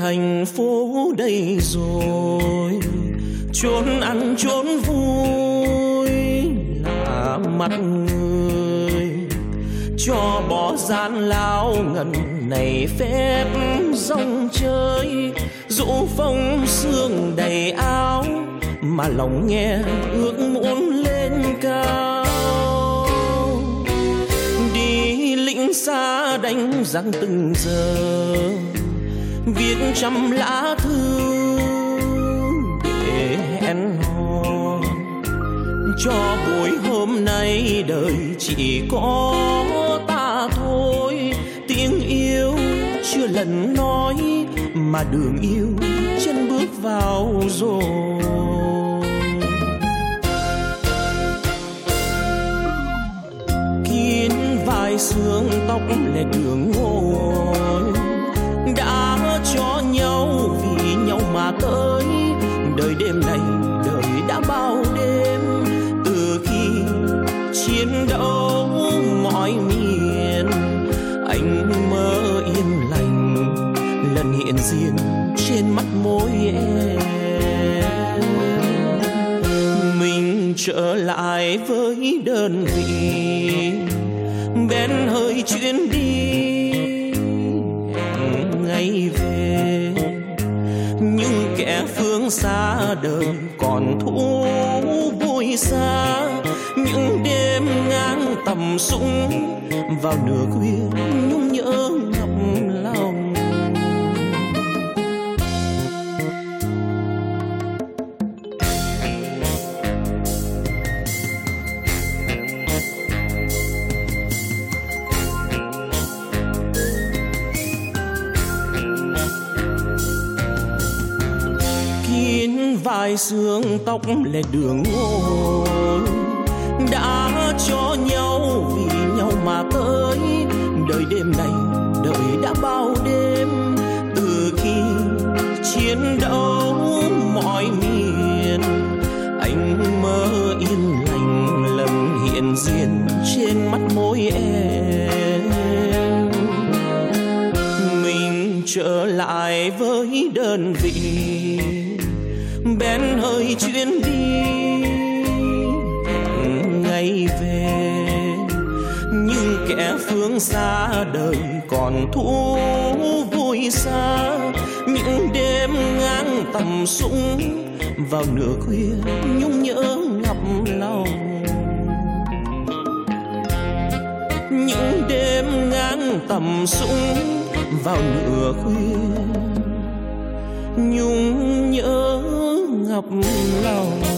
thành phố đây rồi, chốn ăn chốn vui là mặt người, cho bỏ gian lao ngần này phép rong chơi, dỗ phong sương đầy áo mà lòng nghe ước muốn lên cao. Đi lính xa đánh giặc từng giờ, viết trăm lá thư để hẹn hò, cho buổi hôm nay đời chỉ có ta thôi. Tiếng yêu chưa lần nói mà đường yêu chân bước vào rồi. Kín vai sương tóc lệ đường ngồi, đã cho nhau vì nhau mà tới. Đời đêm này đời đã bao đêm, từ khi chiến đấu mọi miền, anh mơ yên lành lần hiện diện trên mắt môi em. Mình trở lại với đơn vị, bén hơi chuyến đi ngày về. Nhưng kẻ phương xa đời còn thú vui xa, những đêm ngang tầm súng vào nửa khuya nhung nhớ ngập lòng. Kín vai sương tóc lệ đường ngồi, đã cho nhau vì nhau mà tới. Đời đêm này đời đã bao đêm, từ khi chiến đấu mọi miền, anh mơ yên lành lần hiện diện trên mắt môi em. Mình trở lại với đơn vị, bén hơi chuyến đi ngày về. Nhưng kẻ phương xa đời còn thú vui xa, những đêm ngang tầm súng vào nửa khuya nhung nhớ ngập lòng. Những đêm ngang tầm súng vào nửa khuya nhung nhớ ngập lòng.